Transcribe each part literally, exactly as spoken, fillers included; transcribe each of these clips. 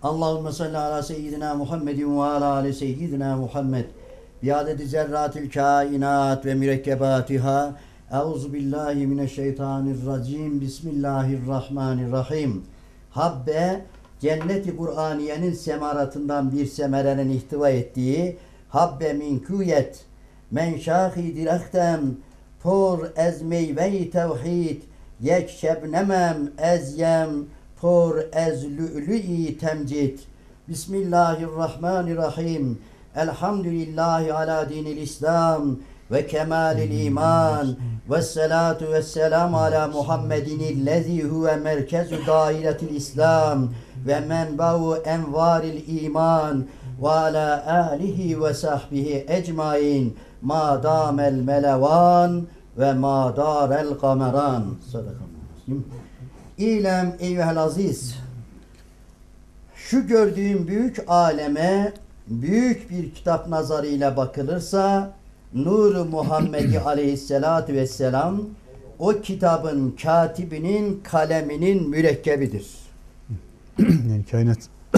Allahümme salli ala seyyidina Muhammedin ve ala ali seyyidina Muhammed. Biadeti zerratil kainat ve mürekkebatiha. Euzu billahi mineşşeytanirracim. Bismillahirrahmanirrahim. Habbe, cennet-i Kur'aniyenin semaratından bir semerenin ihtiva ettiği habbe min kuyet men şahi direktem por ez meyve-i tevhid yek şebnemem ez yem por ez lü'lü-i temcid. Bismillahirrahmanirrahim. Elhamdülillahi ala dinil İslam ve kemalil iman ve salatu ve selamu ala Muhammedin illezi huve merkezu dairetil İslam ve menba'u envaril iman ve ala alihi ve sahbihi ecmain ma damel melevan ve ma darel kameran. Sadakallahu. İlem eyyuhel aziz, şu gördüğüm büyük aleme büyük bir kitap nazarıyla bakılırsa Nur-u Muhammedi aleyhissalatu vesselam o kitabın katibinin kaleminin mürekkebidir. Yani kainat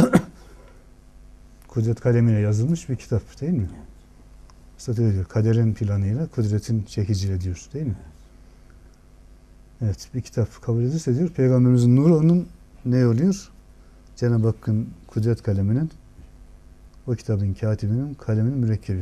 kudret kalemiyle yazılmış bir kitap değil mi? Üstad öyle diyor. Kaderin planıyla kudretin çekiciyle diyor değil mi? Evet, bir kitap kabul edilirse diyor Peygamberimizin nuru onun ne oluyor? Cenab-ı Hakk'ın kudret kaleminin o kitabın katibinin kaleminin mürekkebi.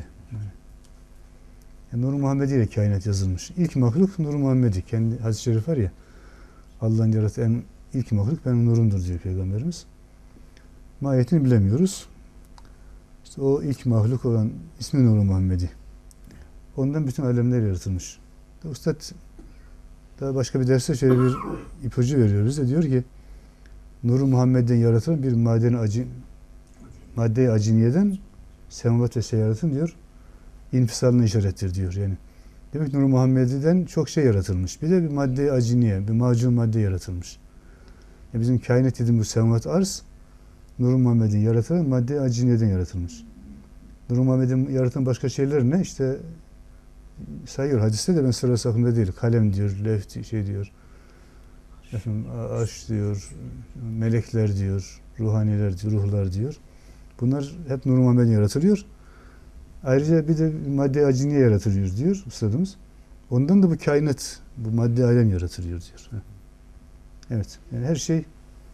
Yani Nur-u Muhammedi ile kainat yazılmış. İlk mahluk Nur-u Muhammedi. Kendi hadis-i şerif var ya, Allah'ın yarattığı en ilk mahluk benim nurumdur diyor Peygamberimiz. Mahiyetini bilemiyoruz. İşte o ilk mahluk olan ismi Nur-u Muhammedi. Ondan bütün alemler yaratılmış. Üstad daha başka bir derste şöyle bir ipucu veriyor bize. Diyor ki Nur-u Muhammed'den yaratılan bir madeni acı madde-i aciniyeden semavat ve seyaratın diyor infisalına işarettir diyor. Yani demek Nur-u Muhammed'den çok şey yaratılmış. Bir de bir madde-i aciniye, bir macun madde yaratılmış. Yani bizim kainat dediğimiz bu semavat arz Nur-u Muhammed'in yaratılan madde-i aciniyeden yaratılmış. Nur-u Muhammed'in yaratan başka şeyler ne? İşte sayıyor hadiste de ben sırası aklımda değil. Kalem diyor, levh şey diyor. Efendim, arş diyor, melekler diyor, ruhaniler diyor, ruhlar diyor. Bunlar hep Nur-u Muhammed'in yaratılıyor. Ayrıca bir de madde aciniye yaratılıyor diyor üstadımız. Ondan da bu kainat, bu madde alem yaratılıyor diyor. Evet, yani her şey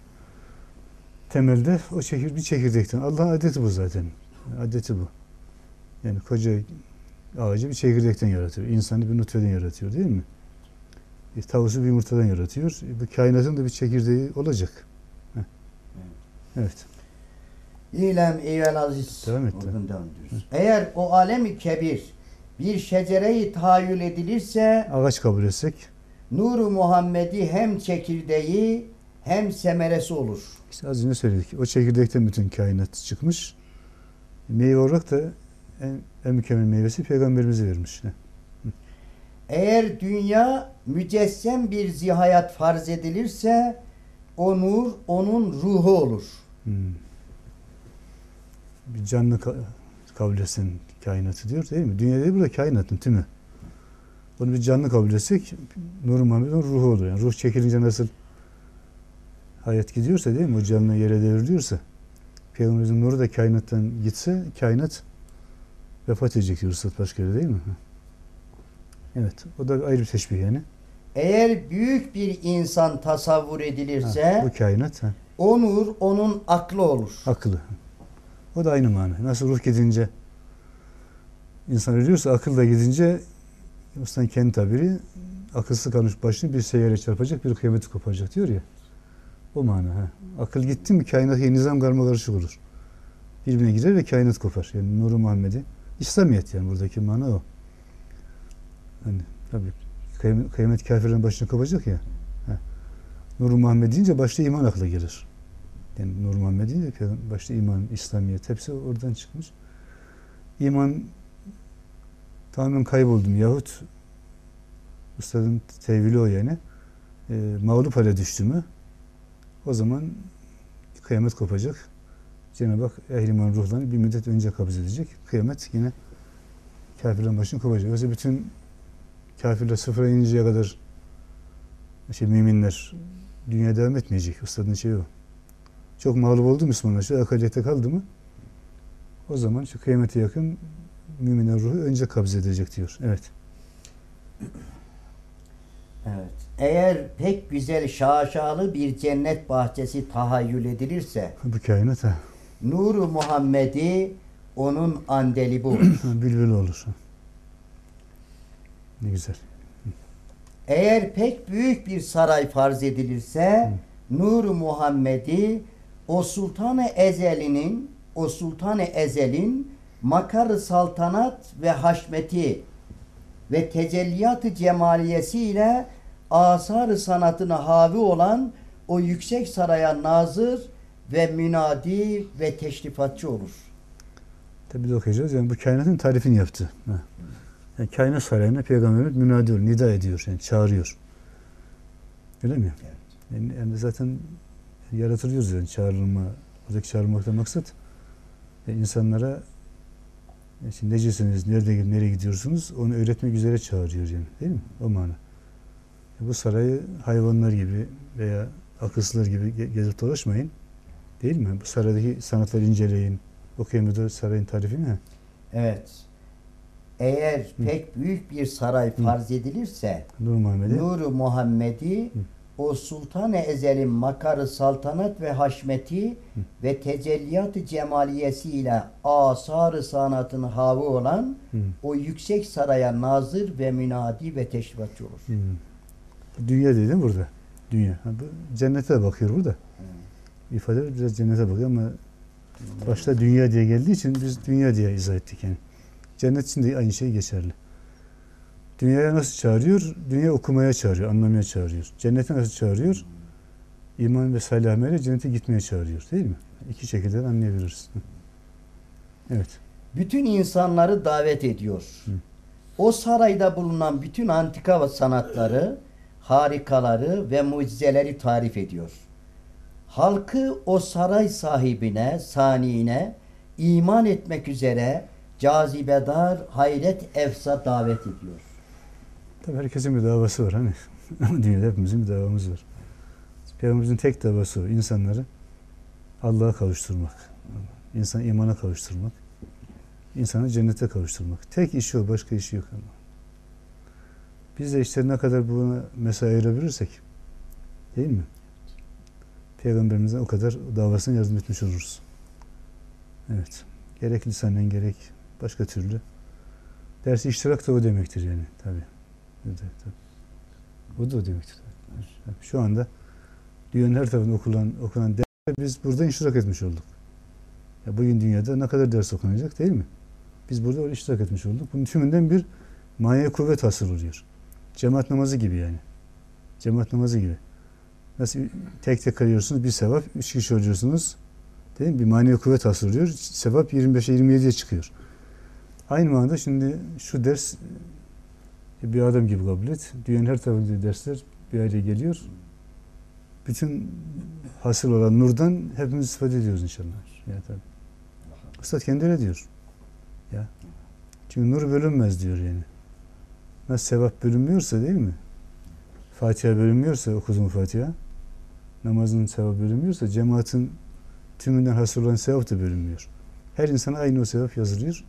temelde o çekir, bir çekirdekten. Allah'ın adeti bu zaten. Adeti bu. Yani koca ağacı bir çekirdekten yaratıyor. İnsanı bir nutfeden yaratıyor değil mi? E, tavusu bir yumurtadan yaratıyor. E, bu kainatın da bir çekirdeği olacak. Heh. Evet. İlem eyyuhel aziz. Devam et. Oradan devam ediyoruz. Eğer o alemi kebir bir şecere-i tahayyül edilirse ağaç kabul etsek Nur-u Muhammedi hem çekirdeği hem semeresi olur. İşte az önce söyledik. O çekirdekten bütün kainat çıkmış. Meyve olarak da en, en mükemmel meyvesi Peygamberimize vermiş. Heh. Eğer dünya mücessem bir zihayat farz edilirse o nur onun ruhu olur. Hmm. Bir canlı ka- kabul etsen kainatı diyor değil mi? Dünya değil, burada kainatın tümü. Onu bir canlı kabul etsek Nur-u Muhammed'in ruhu olur. Yani ruh çekilince nasıl hayat gidiyorsa değil mi? O canlı yere devriliyorsa Peygamberimizin nuru da kainattan gitse kainat vefat edecek diyor Üstad başka yere değil mi? Evet. O da ayrı bir teşbih yani. Eğer büyük bir insan tasavvur edilirse Ha, bu kainat. Ha. o nur onun aklı olur. Aklı. O da aynı mana. Nasıl ruh gidince insan ölüyorsa akıl da gidince Usta'nın kendi tabiri akılsız kalmış başını bir seyyare çarpacak, bir kıyameti koparacak diyor ya. O mana. Ha. Akıl gitti mi kainat nizam karmakarışık olur. Birbirine girer ve kainat kopar. Yani Nur-u Muhammed'i İslamiyet yani buradaki mana o. Hani tabii kıyamet, kıyamet kafirlerin başını kopacak ya. Ha. Nur-u Muhammed deyince başta iman akla gelir. Yani Nur-u Muhammed deyince başta iman, İslamiyet hepsi oradan çıkmış. İman tamamen kayboldum yahut Üstadın tevili o yani. E, mağlup hale düştü mü o zaman kıyamet kopacak. Cenab-ı Hak ehl-i iman ruhlarını bir müddet önce kabz edecek. Kıyamet yine kafirlerin başını kopacak. Yoksa bütün kafirler sıfıra ininceye kadar şey, müminler dünya devam etmeyecek. Üstadın şeyi o. çok mağlup oldu Müslümanlar, şu akaliyete kaldı mı o zaman şu kıyamete yakın müminin ruhu önce kabz edecek diyor. Evet. Evet. Eğer pek güzel şaşalı bir cennet bahçesi tahayyül edilirse Bu kainat ha. nuru Muhammed'i onun andelibi olur. Bülbül olur. Ne güzel. Eğer pek büyük bir saray farz edilirse nuru Muhammed'i o Sultan-ı Ezel'inin o Sultan-ı Ezel'in makar-ı saltanat ve haşmeti ve tecelliyat-ı cemaliyesiyle asar-ı sanatına havi olan o yüksek saraya nazır ve münadi ve teşrifatçı olur. Tabi de okuyacağız. Yani bu kainatın tarifini yaptı. Ha. Yani kainat sarayına Peygamberimiz münadi oluyor, nida ediyor, yani çağırıyor. Öyle mi? Evet. Yani, yani zaten yaratılıyoruz yani çağrılma. Buradaki çağrılmaktan maksat yani insanlara yani şimdi necesiniz, nerede, nereye gidiyorsunuz onu öğretmek üzere çağırıyor yani. Değil mi? O mana. Yani bu sarayı hayvanlar gibi veya akılsızlar gibi gezip dolaşmayın. Değil mi? Bu saraydaki sanatları inceleyin. Okuyun da sarayın tarifini. Ha. Evet. Eğer Hı. pek büyük bir saray farz edilirse Nur Muhammed'i Nuru Muhammed'i o Sultan-ı Ezel'in makarı saltanat ve haşmeti Hı. ve tecelliyat-ı cemaliyesiyle asar-ı sanatın havi olan Hı. o yüksek saraya nazır ve münadi ve teşrifatçı olur. Hı. Dünya değil mi burada? Dünya. Ha, bu cennete bakıyor burada. Hı. İfade biraz cennete bakıyor ama başta dünya diye geldiği için biz dünya diye izah ettik yani. Cennet için de aynı şey geçerli. Dünyaya nasıl çağırıyor? Dünya okumaya çağırıyor, anlamaya çağırıyor. Cennete nasıl çağırıyor? İman ve salih amele cennete gitmeye çağırıyor, değil mi? İki şekilde anlayabiliriz. Evet. Bütün insanları davet ediyor. Hı. O sarayda bulunan bütün antika ve sanatları, harikaları ve mucizeleri tarif ediyor. Halkı o saray sahibine, saniine iman etmek üzere cazibedar, hayret efsa davet ediyor. Tabii herkesin bir davası var hani. Ama dünyada hepimizin bir davamız var. Peygamberimizin tek davası o. İnsanları Allah'a kavuşturmak. İnsanı imana kavuşturmak. İnsanı cennete kavuşturmak. Tek işi o. Başka işi yok ama. Biz de işte ne kadar buna mesai ayırabilirsek, değil mi? Peygamberimizin o kadar davasına yardım etmiş oluruz. Evet. Gerek lisanen gerek başka türlü. Dersi iştirak da o demektir yani. Tabii. O da, tabii. O da o demektir. Tabii. Şu anda dünyanın her tarafında okunan, okunan dersler biz burada iştirak etmiş olduk. Ya bugün dünyada ne kadar ders okunacak değil mi? Biz burada öyle iştirak etmiş olduk. Bunun tümünden bir manevi kuvvet hasıl oluyor. Cemaat namazı gibi yani. Cemaat namazı gibi. Nasıl tek tek kılıyorsunuz bir sevap, üç kişi oluyorsunuz. Değil mi? Bir manevi kuvvet hasıl oluyor. Sevap yirmi beşe yirmi yediye çıkıyor. Aynı manada şimdi şu ders bir adam gibi kabul et. Dünyanın her tarafındaki dersler bir araya geliyor. Bütün hasıl olan nurdan hepimiz istifade ediyoruz inşallah. Ya tabii. Üstad kendi öyle diyor. Ya. Çünkü nur bölünmez diyor yani. Nasıl sevap bölünmüyorsa değil mi? Fatiha bölünmüyorsa okuduğun Fatiha, namazın sevabı bölünmüyorsa cemaatin tümünden hasıl olan sevap da bölünmüyor. Her insana aynı o sevap yazılıyor.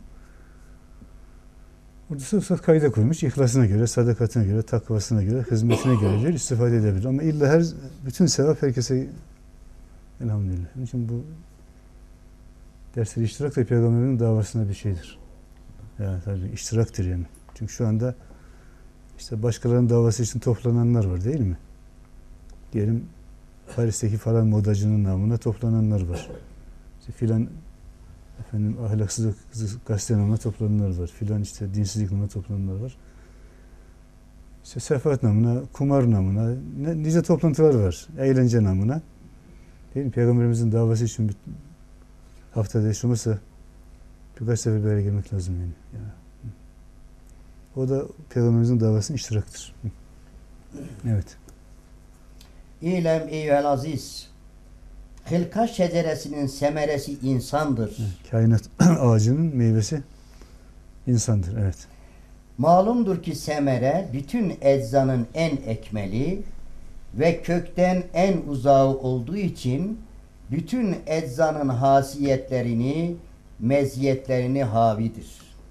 Orada Üstad kayda koymuş. İhlasına göre, sadakatine göre, takvasına göre, hizmetine göre diyor, istifade edebilir. Ama illa her bütün sevap herkese elhamdülillah. Onun için bu dersleri iştirak da Peygamberin davasına bir şeydir. Yani tabii iştiraktır yani. Çünkü şu anda işte başkalarının davası için toplananlar var değil mi? Diyelim Paris'teki falan modacının namına toplananlar var. İşte filan efendim ahlaksızlık gazete namına toplananlar var. Filan işte dinsizlik namına toplananlar var. İşte sefahat namına, kumar namına, ne, nice toplantılar var. Eğlence namına. Değil mi? Peygamberimizin davası için bir haftada hiç olmazsa birkaç sefer bir araya gelmek lazım yani. yani. O da Peygamberimizin davasının iştiraktır. Evet. İlem eyyühel aziz. Hılka şeceresinin semeresi insandır. Kainat ağacının meyvesi insandır. Evet. Malumdur ki semere bütün eczanın en ekmeli ve kökten en uzağı olduğu için bütün eczanın hasiyetlerini, meziyetlerini havidir.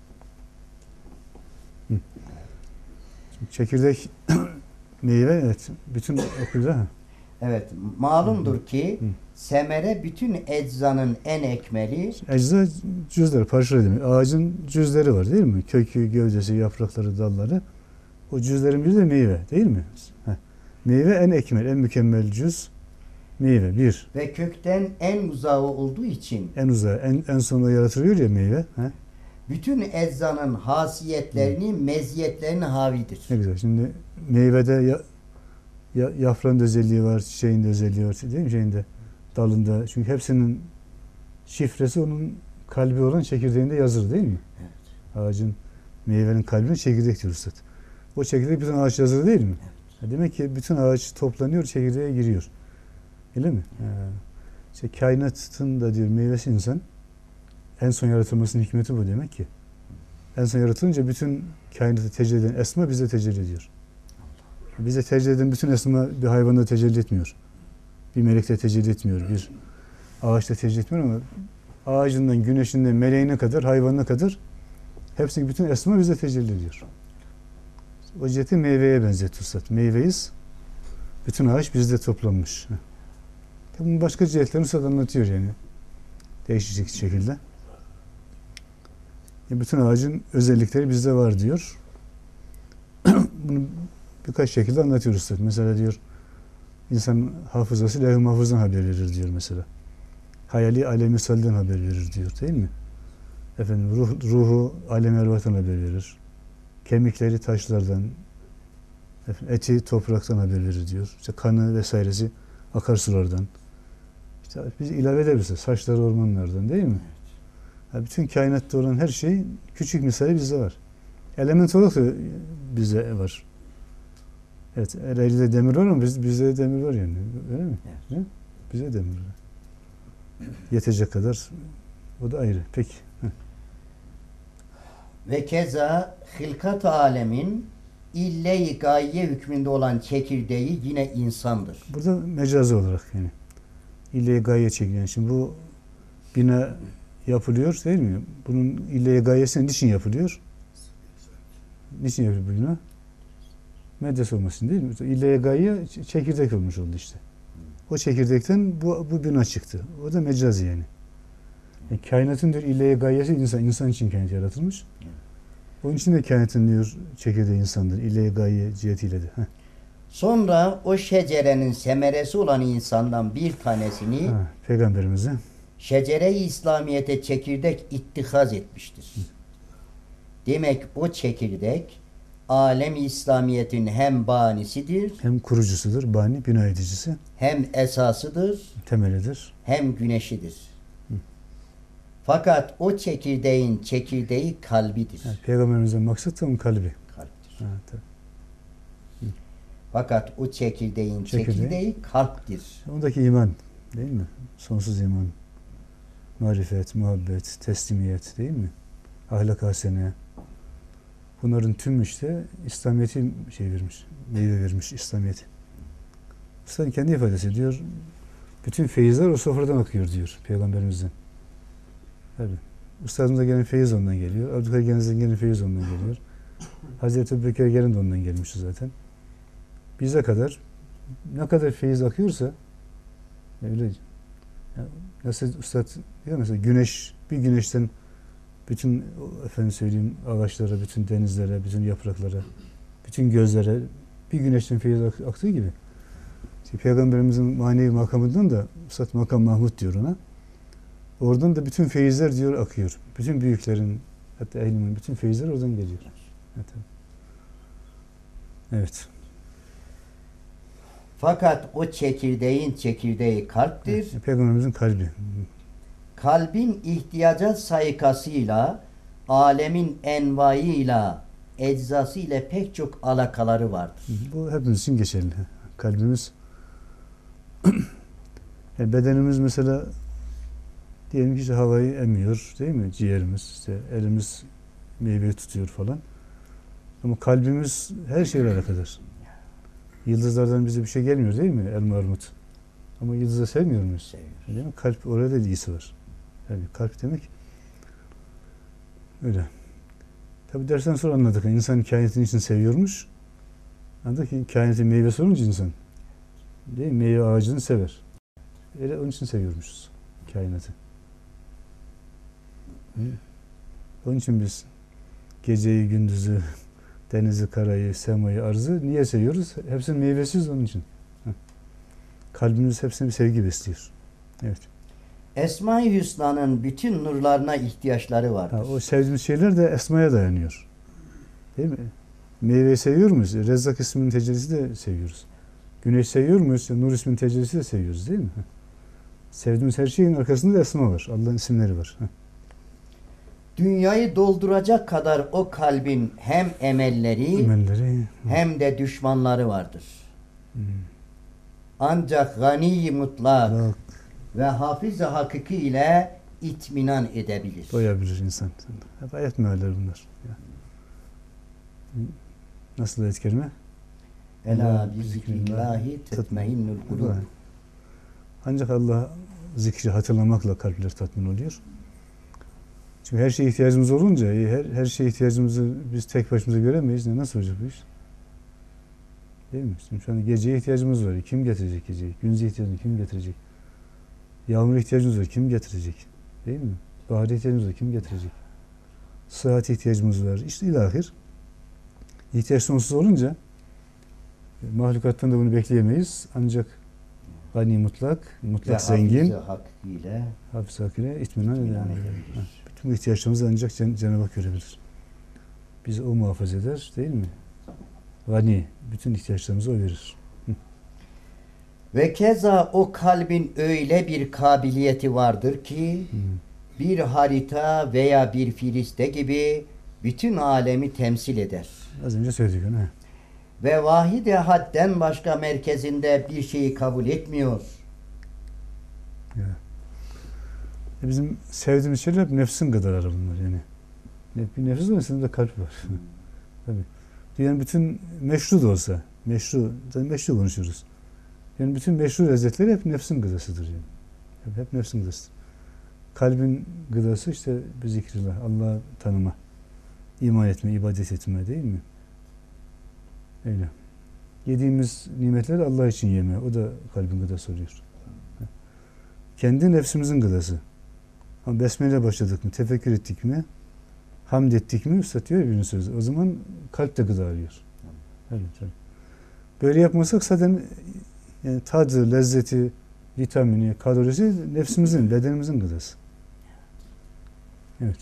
Çekirdek meyve, evet. Bütün okulda. Ha. Evet, malumdur ki Hı. semere bütün eczanın en ekmeli, Ecza cüzleri, parçaları demek. Ağacın cüzleri var değil mi? Kökü, gövdesi, yaprakları, dalları. O cüzlerin biri de meyve değil mi? Heh. Meyve en ekmel, en mükemmel cüz. Meyve bir. ve kökten en uzağı olduğu için En uzağı, en, en sonunda yaratılıyor ya meyve. Heh. bütün eczanın hasiyetlerini, meziyetlerini havidir. Ne güzel. Şimdi meyvede ya, ya, yaprağın da özelliği var, çiçeğin de özelliği var değil mi? Şeyinde, dalında. Çünkü hepsinin şifresi onun kalbi olan çekirdeğinde yazılı değil mi? Evet. Ağacın, meyvenin kalbine çekirdek diyor Üstad. O çekirdek bütün ağaç yazılı değil mi? Evet. Demek ki bütün ağaç toplanıyor, çekirdeğe giriyor. Öyle mi? Evet. İşte kainatın da diyor meyvesi insan. En son yaratılmasının hikmeti bu demek ki. En son yaratılınca bütün kainatı tecelli eden esma bize tecelli ediyor. Bize tecelli eden bütün esma bir hayvanda tecelli etmiyor. Bir melekte tecelli etmiyor. Bir ağaçta tecelli etmiyor ama ağacından, güneşinden, meleğine kadar, hayvanına kadar hepsi bütün esma bize tecelli ediyor. O ciheti meyveye benzetiyor Üstad. Meyveyiz. Bütün ağaç bizde toplanmış. Bunun başka cihetlerini Üstad anlatıyor yani. Değişik şekilde. Bütün ağacın özellikleri bizde var diyor. Bunu birkaç şekilde anlatıyor Üstad. Mesela diyor insan hafızası levh-i mahfuzdan haber verir diyor mesela. Hayali alem-i salden haber verir diyor değil mi? Efendim ruh, ruhu alem-i ervahtan haber verir. Kemikleri taşlardan, efendim, eti topraktan haber verir diyor. İşte kanı vesairesi akarsulardan. İşte biz ilave edebiliriz. Saçları ormanlardan değil mi? Yani bütün kainatta olan her şey küçük misali bizde var. Element olarak da bizde var. Evet, Ereğli'de demir var ama biz, bizde demir var yani. Öyle mi? Evet. Bize demir var. Yetecek kadar. O da ayrı. Peki. Heh. Ve keza hilkat alemin ille-i gaye hükmünde olan çekirdeği yine insandır. Burada mecazi olarak yani. İlle-i gaye çekiyor. Şimdi bu bina yapılıyor değil mi? Bunun ille-i gayesi niçin yapılıyor? Niçin yapılıyor bu bina? Medres olmasın değil mi? İlle-i gaye çekirdek olmuş oldu işte. O çekirdekten bu, bu bina çıktı. O da mecazi yani. yani kainatın diyor ille-i gayesi insan. İnsan için kainat yaratılmış. Onun için de kainatın diyor çekirdeği insandır. İlle-i gaye cihetiyle de. Heh. Sonra o şecerenin semeresi olan insandan bir tanesini Ha, Peygamberimize şecere-i İslamiyet'e çekirdek ittihaz etmiştir. Hı. Demek o çekirdek alem-i İslamiyet'in hem banisidir, hem kurucusudur, bani, bina edicisi, hem esasıdır, temelidir, hem güneşidir. Hı. Fakat o çekirdeğin çekirdeği kalbidir. Yani Peygamberimizden maksat da onun kalbi. Kalptir. Ha, tabii. Fakat o çekirdeğin Çekirdeği. çekirdeği kalptir. Ondaki iman değil mi? Sonsuz iman, marifet, muhabbet, teslimiyet değil mi? Ahlak hasene. Bunların tüm işte İslamiyet'i şey vermiş, meyve vermiş İslamiyet'i. Üstadın kendi ifadesi diyor, bütün feyizler o sofradan akıyor diyor Peygamberimizden. Tabii. Üstadımıza gelen feyiz ondan geliyor. Abdülkadir Geniz'den gelen feyiz ondan geliyor. Hazreti Ebubekir gelen de ondan gelmişti zaten. Bize kadar ne kadar feyiz akıyorsa öyle yani nasıl Üstad diyor mesela güneş bir güneşten bütün efendim söyleyeyim ağaçlara, bütün denizlere, bütün yapraklara, bütün gözlere bir güneşten feyiz aktığı gibi işte Peygamberimizin manevi makamından da Üstad Makam Mahmud diyor ona. Oradan da bütün feyizler diyor akıyor. Bütün büyüklerin hatta ehlimin bütün feyizler oradan geliyor. Evet. Evet. Fakat o çekirdeğin çekirdeği kalptir. Evet, Peygamberimizin kalbi. Kalbin ihtiyaca sayıkasıyla, alemin envaiıyla, eczası ile pek çok alakaları vardır. Bu hepimiz için geçerli. Kalbimiz yani bedenimiz mesela diyelim ki işte havayı emiyor değil mi? Ciğerimiz, işte elimiz meyveyi tutuyor falan. Ama kalbimiz her şeyle alakadar. Yıldızlardan bize bir şey gelmiyor değil mi? Elma, armut. Ama yıldızı sevmiyor muyuz? Seviyor. Değil mi? Kalp orada da ilgisi var. Yani kalp demek öyle. Tabi dersten sonra anladık. İnsan kainatın için seviyormuş. Anladık ki kainatın meyvesi olunca insan. Değil mi? Meyve ağacını sever. Öyle onun için seviyormuşuz kainatı. Hı? Onun için biz geceyi, gündüzü, denizi, karayı, semayı, arzı niye seviyoruz? Hepsinin meyvesiyiz onun için. Hı. Kalbimiz hepsine bir sevgi besliyor. Evet. Esma-i Hüsna'nın bütün nurlarına ihtiyaçları vardır. Ha, o sevdiğimiz şeyler de esmaya dayanıyor. Değil mi? Meyveyi seviyor muyuz? Rezzak isminin tecellisi de seviyoruz. Güneş seviyor muyuz? Nur isminin tecellisi de seviyoruz değil mi? Hı. Sevdiğimiz her şeyin arkasında da esma var. Allah'ın isimleri var. Hı. Dünyayı dolduracak kadar o kalbin hem emelleri Emelleri. hem de düşmanları vardır. Hmm. Ancak gani mutlak Bak, ve hafiz-i hakiki ile itminan edebilir. doyabilir insan. Hep ayet mealler bunlar. Ya. Nasıl ayet kerime? Ela bi zikrillahi tetmeinnul kulub. Ancak Allah zikri hatırlamakla kalpler tatmin oluyor. Çünkü her şeye ihtiyacımız olunca, her, her şeye ihtiyacımızı biz tek başımıza göremeyiz. Ne, nasıl olacak bu iş? Değil mi? Şimdi şu anda geceye ihtiyacımız var. Kim getirecek geceyi? Gündüze ihtiyacımız kim getirecek? Yağmur ihtiyacımız var. Kim getirecek? Değil mi? Bahara ihtiyacımız var. Kim getirecek? Sıhhate ihtiyacımız var. İşte ilahir. İhtiyaç sonsuz olunca mahlukattan da bunu bekleyemeyiz. Ancak gani mutlak, mutlak Ve zengin, hafiz-i hakiki ile hafız hakire itminan itminan eder. edebilir. Bütün bu ihtiyaçlarımızı ancak Cen- Cenab-ı Hak görebilir. Bizi o muhafaza eder, değil mi? Gani, bütün ihtiyaçlarımızı o verir. Ve keza o kalbin öyle bir kabiliyeti vardır ki Hı. bir harita veya bir filiste gibi bütün alemi temsil eder. Az önce söyledik onu. he. Ve vahide hadden başka merkezinde bir şeyi kabul etmiyor. Ya. E bizim sevdiğimiz şeyler hep nefsin gıdaları bunlar yani. Ne- Bir nefis var, sizin de kalp var. Tabii. Dünyanın bütün meşru da olsa, meşru, zaten meşru konuşuyoruz. Yani bütün meşru lezzetleri hep nefsin gıdasıdır yani. Hep, hep nefsin gıdasıdır. Kalbin gıdası işte bir zikrillah, Allah'ı tanıma, iman etme, ibadet etme değil mi? Öyle. Yediğimiz nimetleri Allah için yeme. O da kalbin gıdası oluyor. Kendi nefsimizin gıdası. Ama besmele başladık mı, tefekkür ettik mi, hamd ettik mi, üstad diyor ya birinin sözü. O zaman kalp de gıda arıyor. Evet, evet. Böyle yapmasak zaten yani tadı, lezzeti, vitamini, kalorisi nefsimizin, bedenimizin gıdası. Evet.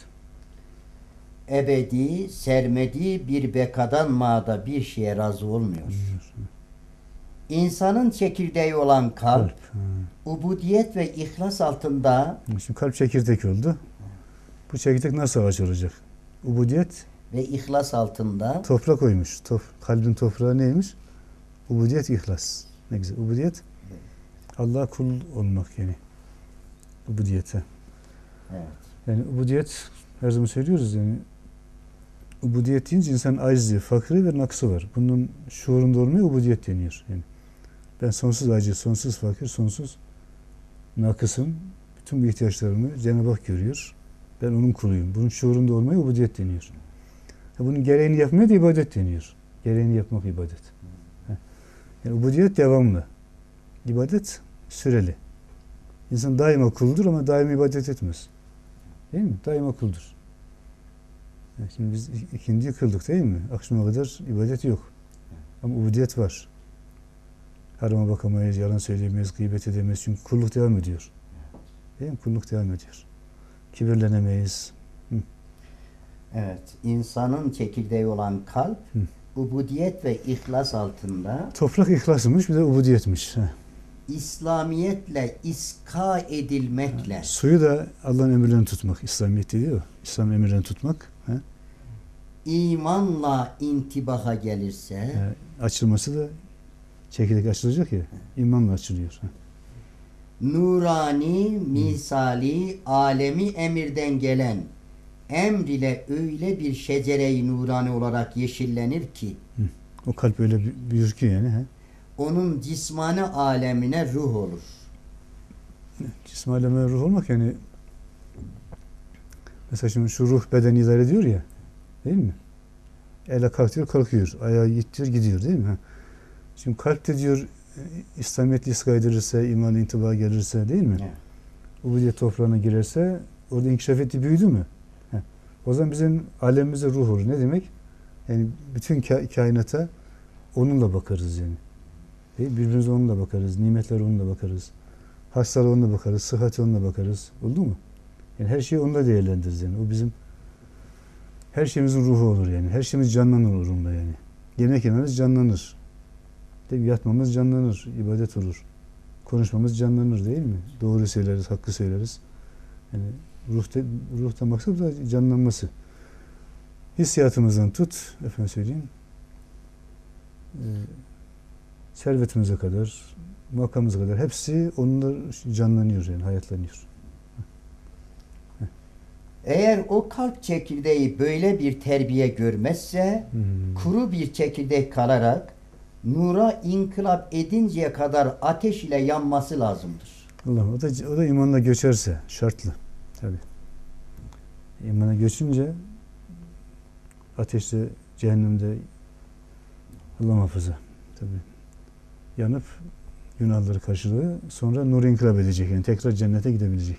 Ebedi, sermedi bir bekadan mağda bir şeye razı olmuyor. İnsanın çekirdeği olan kalp, Kalp. Ha. ubudiyet ve ihlas altında Şimdi kalp çekirdek oldu. Bu çekirdek nasıl ağaç olacak? Ubudiyet ve ihlas altında toprak koymuş. Top, kalbin toprağı neymiş? Ubudiyet, ihlas. Ne güzel. Ubudiyet Allah'a kul olmak yani. Ubudiyete. evet. Yani ubudiyet her zaman söylüyoruz yani ubudiyet deyince insanın aczi, fakri ve naksı var. Bunun şuurunda olmaya ubudiyet deniyor. Yani ben sonsuz aciz, sonsuz fakir, sonsuz nakısım. Bütün bu ihtiyaçlarımı Cenab-ı Hak görüyor. Ben onun kuluyum. Bunun şuurunda olmaya ubudiyet deniyor. Bunun gereğini yapmaya da ibadet deniyor. Gereğini yapmak ibadet. Yani ubudiyet devamlı. İbadet süreli. İnsan daima kuldur ama daima ibadet etmez. Değil mi? Daima kuldur. Yani şimdi biz ikindiyi kıldık değil mi? Akşama kadar ibadet yok. Ama ubudiyet var. Harama bakamayız, yalan söyleyemeyiz, gıybet edemeyiz. Çünkü kulluk devam ediyor. Değil mi? Kulluk devam ediyor. Kibirlenemeyiz. Hı. Evet, insanın çekirdeği olan kalp, Hı. ubudiyet ve ihlas altında Toprak ihlasmış, bir de ubudiyetmiş. Heh. İslamiyetle iska edilmekle Suyu da Allah'ın emirlerini tutmak. İslamiyet diyor ya. İslam emirlerini tutmak. He? imanla intibaha gelirse Yani açılması da çekirdek açılacak ya. İmanla açılıyor. He. nurani, misali, alemi emirden gelen emr ile öyle bir şecere-i nurani olarak yeşillenir ki O kalp öyle büyür ki yani. He. onun cismani alemine ruh olur. cismi aleme ruh olmak yani mesela şimdi şu ruh beden idare ediyor ya, değil mi? Ele kalk diyor, kalkıyor. Ayağı git diyor, gidiyor, değil mi? Ha. Şimdi kalp de diyor İslamiyet'i iska edilirse, iman intiba gelirse, değil mi? Evet. Ubudiyet toprağına girerse orada inkişaf etti, büyüdü mü? Ha. O zaman bizim alemimize ruh olur. Ne demek? Yani bütün ka- kainata onunla bakarız yani. Değil mi? Birbirimize onunla bakarız. Nimetlere onunla bakarız. Hastalığa onunla bakarız. Sıhhate onunla bakarız. Oldu mu? Yani her şeyi onunla değerlendiririz yani. O bizim her şeyimizin ruhu olur yani. Her şeyimiz canlanır onunla yani. Yemek yememiz canlanır. Değil mi? Yatmamız canlanır. İbadet olur. Konuşmamız canlanır, değil mi? Doğru söyleriz, hakkı söyleriz. Yani ruhta, ruhta maksat da canlanması. Hissiyatımızdan tut, efendim söyleyeyim, e, servetimize kadar, makamımıza kadar hepsi onunla canlanıyor yani, hayatlanıyor. Eğer o kalp çekirdeği böyle bir terbiye görmezse Hmm. kuru bir çekirdek kalarak nura inkılap edinceye kadar ateş ile yanması lazımdır. Allah, o da, o da imanla göçerse şartlı. Tabii. İmana göçünce ateşte, cehennemde, Allah muhafaza tabii yanıp günahları karşılığı, sonra nur inkılap edecek yani, tekrar cennete gidebilecek.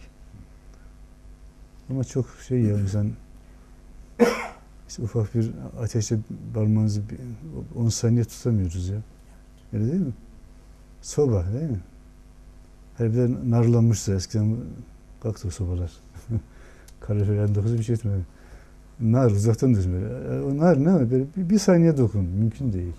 Ama çok şey ya, insan işte ufak bir ateşte parmağınızı on saniye tutamıyoruz ya. Öyle değil mi? Soba değil mi? Her bir de narlanmışsa eskiden kalktı o sobalar. Kalorifer dokuzu bir şey etmedi. Nar uzaktan düşün böyle. O nar ne var? Böyle bir, bir saniye dokun. Mümkün değil.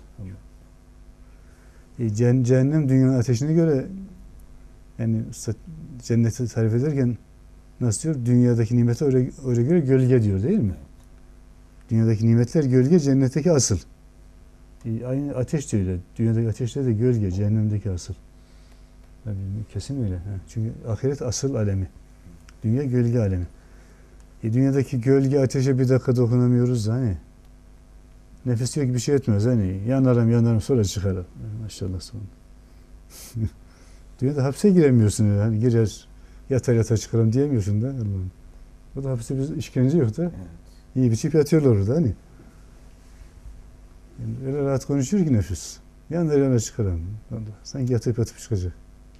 E, cehennem dünyanın ateşine göre yani cenneti tarif ederken nasıl diyor? Dünyadaki nimete öyle, öyle göre gölge diyor, değil mi? Dünyadaki nimetler gölge, cennetteki asıl. E, aynı ateş de öyle. Dünyadaki ateşte de gölge, cehennemdeki asıl. Yani kesin öyle. Ha. Çünkü ahiret asıl alemi. Dünya gölge alemi. E, dünyadaki gölge ateşe bir dakika dokunamıyoruz da hani. Nefes diyor ki bir şey etmez hani. Yanarım yanarım sonra çıkarım. Maşallah sonra. Dünyada hapse giremiyorsun yani. Hani girer yatar yatar çıkarım diyemiyorsun da. Allah'ım. O da hapiste bir işkence yok da. Evet. İyi biçip yatıyorlar orada hani. Yani öyle rahat konuşuyor ki nefis. Yanar yanar çıkarım. Sanki yatıp yatıp çıkacak.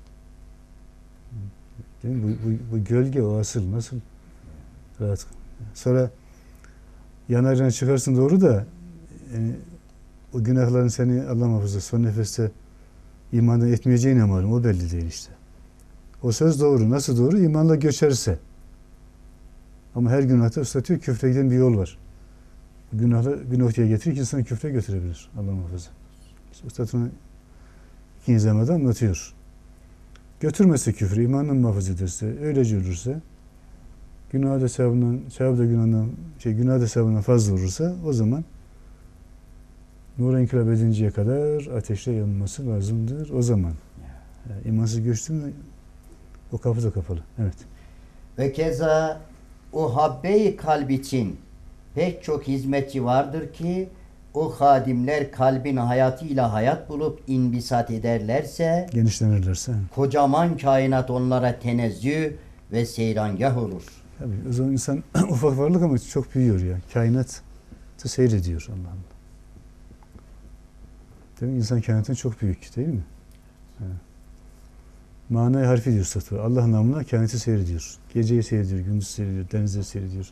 Değil mi? Bu, bu, bu gölge o asıl. Nasıl rahat. Sonra yanar yanar çıkarsın doğru da yani o günahların seni Allah muhafaza son nefeste imandan etmeyeceğine malum. O belli değil işte. O söz doğru. Nasıl doğru? İmanla göçerse. Ama her günahta ıslatıyor. Küfre giden bir yol var. Günahı bir noktaya getirir ki insanı küfre götürebilir. Allah muhafaza. İşte Üstad'ın ikinci zamanda anlatıyor. Götürmesi küfrü, imanını muhafaza ederse, öylece ölürse, günah da sevabından, sevap da günahından, şey, günah da sevabından fazla olursa, o zaman nura inkılap edinceye kadar ateşte yanılması lazımdır. O zaman. Yani imansız göçtü mü o kapı da kapalı. Evet. Ve keza o habbe-i kalp için pek çok hizmetçi vardır ki o hadimler kalbin hayatıyla hayat bulup inbisat ederlerse, genişlenirlerse, kocaman kainat onlara tenezzüh ve seyrangah olur. Tabii o zaman insan ufak varlık ama çok büyüyor ya. Kainatı seyrediyor Allah'ım. Değil mi? İnsan kainatın çok büyük değil mi? Evet. Manayı harfi diyor Üstad. Allah namına kainatı seyrediyor. Geceyi seyrediyor, gündüzü seyrediyor, denizleri seyrediyor.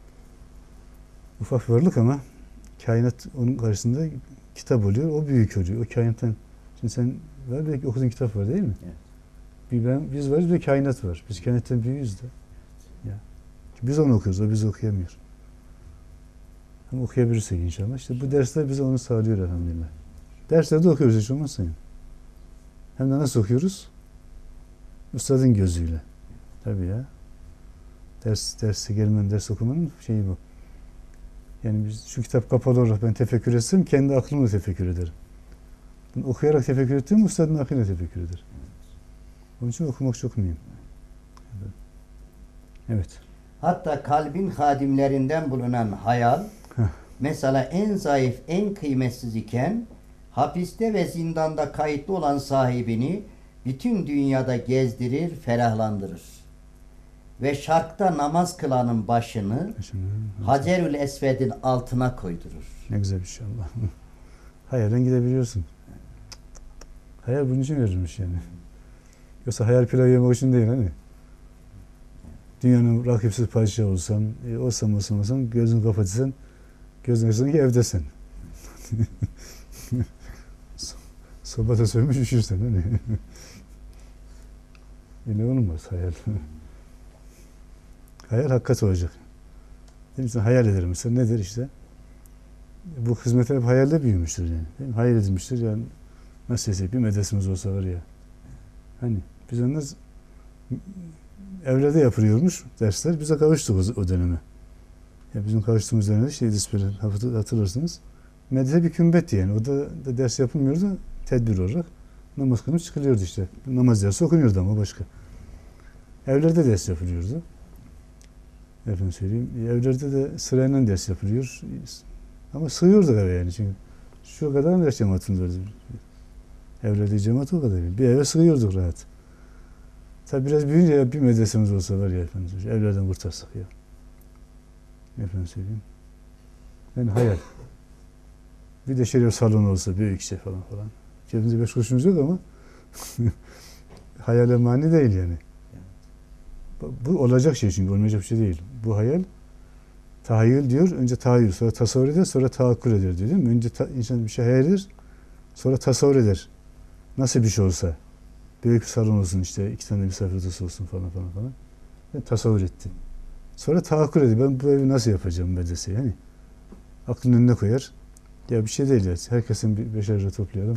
Ufak varlık ama kainat onun karşısında kitap oluyor. O büyük oluyor. O kainattan. Şimdi sen var belki okuduğun kitap var değil mi? Evet. Bir ben, biz varız bir kainat var. Biz kainattan büyüğüz de. Ya. Biz onu okuyoruz. O bizi okuyamıyor. Ama okuyabilirsek inşallah. İşte bu dersler bize onu sağlıyor elhamdülillah. Derslerde okuyoruz hiç olmazsa. Hem de nasıl okuyoruz? Üstadın gözüyle. Tabii ya. Ders, derse gelmenin, ders okumanın şeyi bu. Yani biz şu kitap kapalı olarak ben tefekkür etsem kendi aklımla tefekkür ederim. Bunu okuyarak tefekkür ettiğim üstadın aklıyla tefekkür eder. Onun için okumak çok mühim. Evet. Hatta kalbin hadimlerinden bulunan hayal, Heh. mesela en zayıf, en kıymetsiz iken hapiste ve zindanda kayıtlı olan sahibini bütün dünyada gezdirir, ferahlandırır. Ve şarkta namaz kılanın başını Şimdi, Hacerül Esved'in altına koydurur. ne güzel bir şey Allah. Hayalden gidebiliyorsun. Hayal bunun için verilmiş yani. Yoksa hayal pilav yemek için değil hani. Dünyanın rakipsiz padişahı olsan, e, olsam olsam olsam gözünü kapatırsan, gözünü açsan ki evdesin. Sobada sönmüş üşürsen hani. Yine olmaz hayal. Hayal hakikat olacak. Değil mi? Sen hayal ederim mesela nedir işte? Bu hizmetler hep hayalde büyümüştür yani. Değil mi? Hayal edilmiştir yani. Nasıl desek bir medresemiz olsa var ya. Hani biz onlar evlerde yapılıyormuş dersler. Bize kavuştuk o, o döneme. Ya bizim kavuştuğumuz dönemde şeydi böyle hatırlarsınız. Medrese bir kümbetti yani. O da, da ders yapılmıyordu tedbir olarak. Namaz kılınıp çıkılıyordu işte. Namaz dersi okunuyordu ama başka. Evlerde ders yapılıyordu. Efendim söyleyeyim. Evlerde de sırayla ders yapılıyor. Ama sığıyorduk eve yani. Çünkü şu kadar ders cemaatimiz vardı. Evlerde cemaat o kadar. Bir eve sığıyorduk rahat. Tabi biraz büyüyünce ya bir medresemiz olsa var ya efendim. Evlerden kurtarsak ya. Efendim söyleyeyim. Yani hayal. Bir de şeref salonu olsa büyük şey falan falan. Cebimizde beş kuruşumuz yok ama hayale mani değil yani. Bu olacak şey çünkü olmayacak bir şey değil. Bu hayal tahayyül diyor. Önce tahayyül, sonra tasavvur eder, sonra tahakkül eder diyor değil mi? Önce ta, insan bir şey hayal eder, sonra tasavvur eder. Nasıl bir şey olsa. Büyük bir salon olsun işte, iki tane misafir odası olsun falan falan falan. Ben tasavvur etti. Sonra tahakkül ediyor. Ben bu evi nasıl yapacağım medrese yani. Aklının önüne koyar. Ya bir şey değil ya. Herkesin bir beşer lira toplayalım.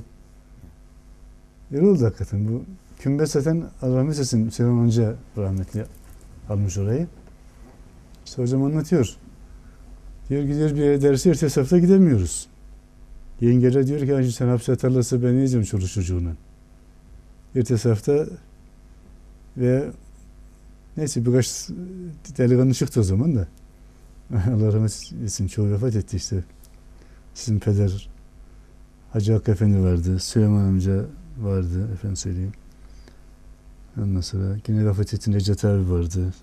Öyle oldu hakikaten. Bu kümbet zaten Allah rahmet eylesin Süleyman Hoca rahmetli almış orayı. İşte hocam anlatıyor. Diyor gidiyor bir yere dersi ertesi hafta gidemiyoruz. Yengeler diyor ki sen hapse atarlarsa ben ne yiyeceğim çoluk çocuğuna. Ertesi hafta ve neyse birkaç delikanlı çıktı o zaman da. Allah rahmet eylesin çoğu vefat etti işte. Sizin peder Hacı Hakkı Efendi vardı. Süleyman amca vardı. Efendim söyleyeyim. Ondan sonra yine vefat etti Necdet abi vardı.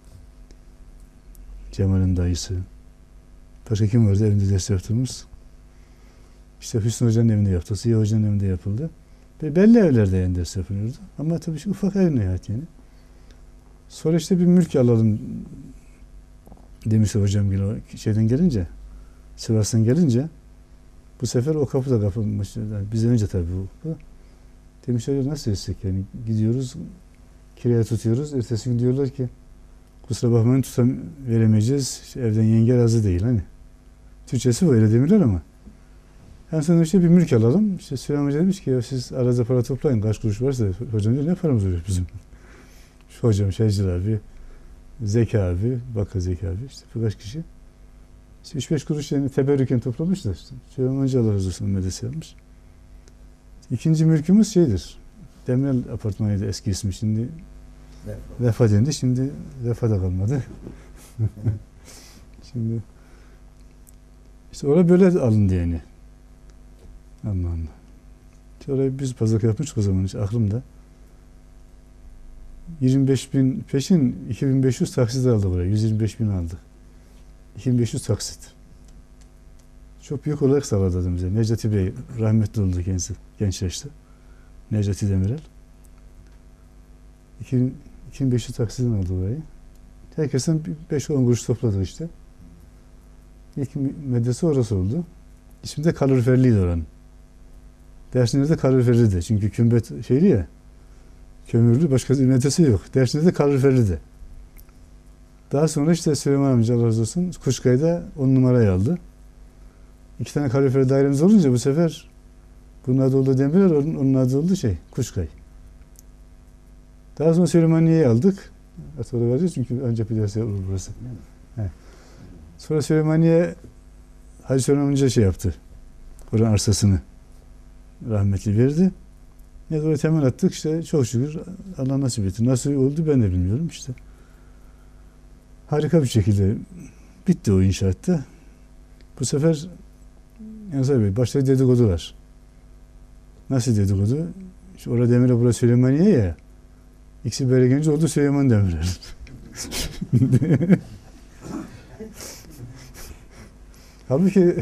Cemal'in dayısı. Başka kim vardı evinde ders yaptığımız? İşte Hüsnü Hoca'nın evinde yaptı. Ziya Hoca'nın evinde yapıldı. Ve belli evlerde yani ders yapılıyordu. Ama tabii ki ufak ev nihayet yani. Sonra işte bir mülk alalım demişti hocam yine şeyden gelince. Sivas'tan gelince bu sefer o kapı da kapılmış. Yani bizden önce tabii bu. bu. Demişler nasıl etsek yani gidiyoruz kiraya tutuyoruz. Ertesi gün diyorlar ki kusura bakmayın tutam veremeyeceğiz. İşte evden yenge razı değil hani. Türkçesi böyle demirler ama. En sonunda işte bir mülk alalım. İşte Süleyman Hoca demiş ki ya siz arada para toplayın kaç kuruş varsa hocam diyor ne paramız oluyor bizim. Şu hocam Şehcil abi, Zeki abi, Bakka Zeki abi işte birkaç kişi. İşte üç beş kuruş yani teberrüken toplamış da işte. Süleyman Hoca Allah razı olsun medrese yapmış. İkinci mülkümüz şeydir. Demirel apartmanıydı eski ismi şimdi. Vefa dendi. Şimdi vefa da kalmadı. Şimdi işte orada böyle alındı yani. Allah Allah. İşte orayı biz pazarlık yapmıştık o zaman hiç aklımda. yirmi beş bin peşin iki bin beş yüz taksit aldık oraya. yüz yirmi beş bin aldık. iki bin beş yüz taksit. Çok büyük olarak sağladı bize. Necati Bey rahmetli oldu kendisi genç yaşta. Necati Demirel. iki bin beş yüz taksiden aldı orayı. Herkesten beş on kuruş topladık işte. İlk medrese orası oldu. İsmi de kaloriferliydi oranın. Dersimizde de kaloriferliydi. Çünkü kümbet şeyli ya. Kömürlü başka bir medrese yok. Dersimizde de kaloriferliydi. Daha sonra işte Süleyman amca Allah razı olsun Kuşkay'da on numarayı aldı. İki tane kalorifer dairemiz olunca bu sefer bunun adı oldu Demirel, onun, onun adı oldu şey Kuşkay. Daha sonra Süleymaniye'yi aldık. Sonra vereceğiz çünkü ancak bir derse olur burası. Evet. Sonra Süleymaniye Hacı Süleyman amca şey yaptı. Oranın arsasını rahmetli verdi. Ya oraya temel attık işte çok şükür Allah nasip etti. Nasıl oldu ben de bilmiyorum işte. Harika bir şekilde bitti o inşaatta. Bu sefer Yansar Bey başta dedikodu var. Nasıl dedikodu? Şu orada Demirel, burası Süleymaniye ya. İkisi böyle gelince oldu Süleyman Demirel. Halbuki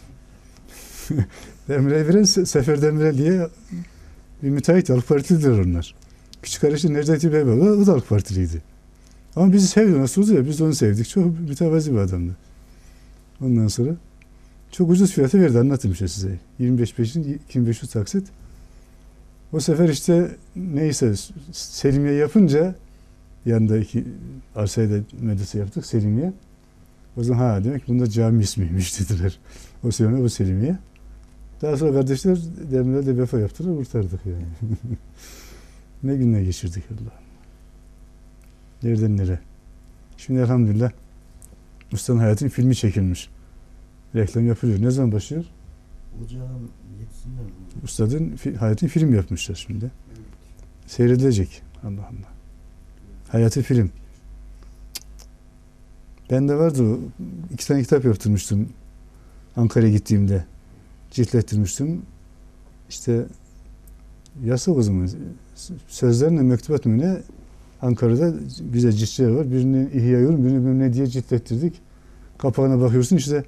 Demirel biraz Sefer Demirel diye bir müteahhit Halk Partilidir onlar. Küçük kardeşi Necdet Bey baba o da Halk Partiliydi. Ama bizi sevdi, nasıl oldu ya, biz de onu sevdik. Çok mütevazi bir adamdı. Ondan sonra çok ucuz fiyatı verdi, anlatayım işte size. yirmi beş peşin iki bin beş yüz taksit. O sefer işte neyse Selimiye yapınca yanında iki arsaya da medrese yaptık Selimiye. O zaman ha demek bunda cami ismiymiş dediler. O Selimiye, bu Selimiye. Daha sonra kardeşler Demirel'de de vefa yaptılar, kurtardık yani. Ne günler geçirdik Allah. Nereden nereye? Şimdi elhamdülillah Usta'nın hayatının filmi çekilmiş. Reklam yapılıyor. Ne zaman başlıyor? Hocam yetsinler mi? Usta'nın fi- hayatını film yapmışlar şimdi. Evet. Seyredilecek. Allah Allah. Hayatı film. Ben de vardı o. İki tane kitap yaptırmıştım. Ankara'ya gittiğimde. Ciltlettirmiştim. İşte yasak o zaman. Sözlerine mektubat mı ne? Ankara'da güzel ciltçiler var. Birini İhya Yorum, birini ne diye ciltlettirdik. Kapağına bakıyorsun işte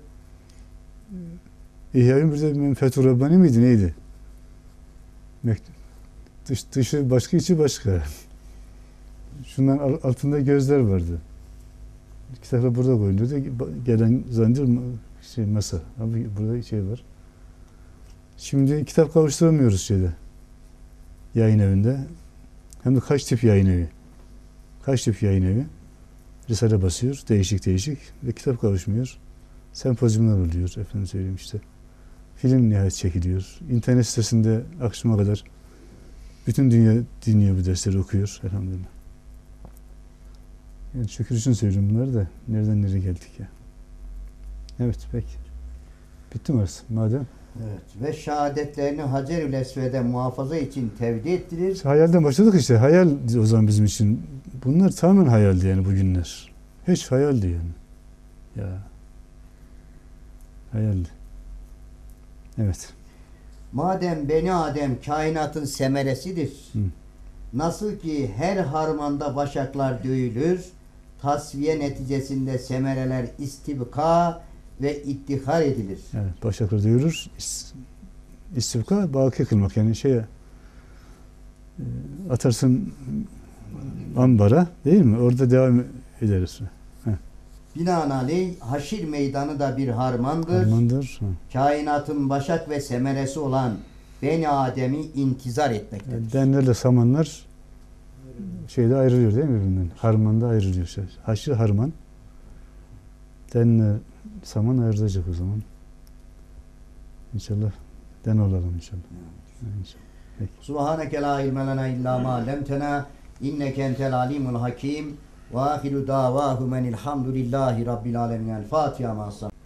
İhya Yorum, bir de Fethur Rabbani miydi neydi? Mektup. Dış, dışı başka, içi başka. Şundan altında gözler vardı. Kitaplar burada koyuluyordu. Gelen zannediyor şey masa. Abi burada şey var. Şimdi kitap kavuşturamıyoruz şeyde. Yayın evinde. Hem de kaç tip yayın evi. Kaç tip yayın evi. Risale basıyor. Değişik değişik. Ve kitap kavuşmuyor. Sempozyumlar oluyor. Efendim söyleyeyim işte. Film nihayet çekiliyor. İnternet sitesinde akşama kadar bütün dünya dinliyor, bu dersleri okuyor. Elhamdülillah. Yani şükür için söylüyorum bunları da. Nereden nereye geldik ya. Evet peki. Bitti mi arası? Madem. Evet. Ve şehadetlerini Hacer-ül Esved'e muhafaza için tevdi ettirir. İşte hayalden başladık işte. Hayal o zaman bizim için. Bunlar tamamen hayaldi yani bugünler. Hiç hayaldi yani. Ya. Hayaldi. Evet. Madem Beni Adem kainatın semeresidir. Hı. Nasıl ki her harmanda başaklar dövülür, tasfiye neticesinde semereler istibka ve ittihar edilir. Evet. Başakları duyurur. İst- İstivka baki kılmak. Yani şeye e, atarsın ambara değil mi? Orada devam ederiz. Binaenaleyh haşir meydanı da bir harmandır. Harmandır. Ha. Kainatın başak ve semeresi olan Beni Adem'i intizar etmektedir. Yani denlerle samanlar şeyde ayrılıyor değil mi birbirinden? Harmanda ayrılıyor. Şey. Haşır harman. Denle saman ayrılacak o zaman. İnşallah den olalım inşallah. Evet. İnşallah. Peki. Subhaneke la ilme lena illa ma allamtena inneke entel alimul hakim ve ahiru davahu menilhamdülillahi rabbil alemin. El Fatiha ma'as.